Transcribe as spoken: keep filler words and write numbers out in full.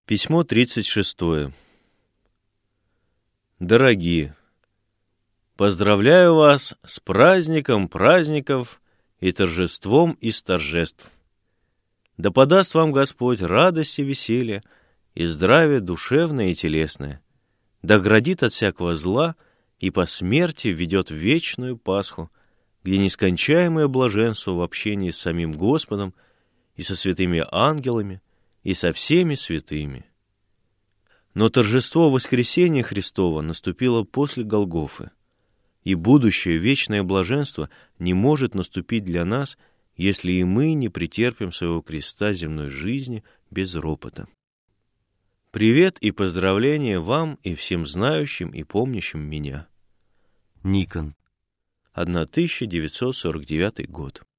Письмо тридцать шестое. Дорогие, поздравляю вас с праздником праздников и торжеством из торжеств. Да подаст вам Господь радость и веселье, и здравие душевное и телесное, да оградит от всякого зла и по смерти введет в вечную Пасху, где нескончаемое блаженство в общении с самим Господом и со святыми ангелами, и со всеми святыми. Но торжество воскресения Христова наступило после Голгофы, и будущее вечное блаженство не может наступить для нас, если и мы не претерпим своего креста земной жизни без ропота. Привет и поздравления вам и всем знающим и помнящим меня. Никон. тысяча девятьсот сорок девятый год.